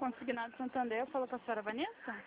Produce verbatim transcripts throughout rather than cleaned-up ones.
Consignado Santander, falou com a senhora Vanessa?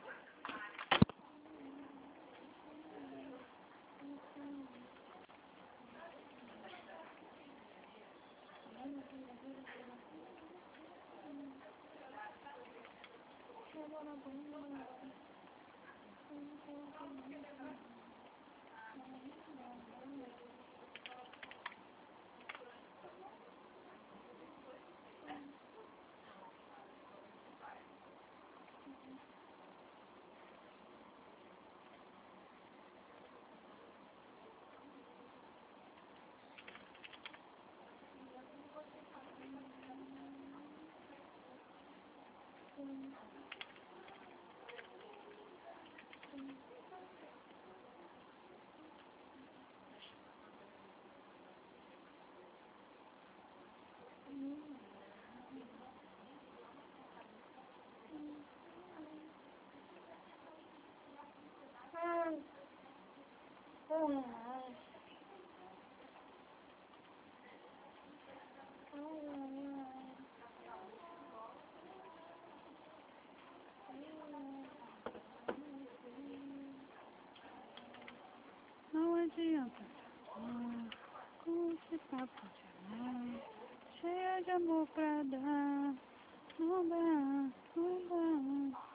Não adianta falar com esse papo de amor, cheia de amor pra dar. Não dá, não dá.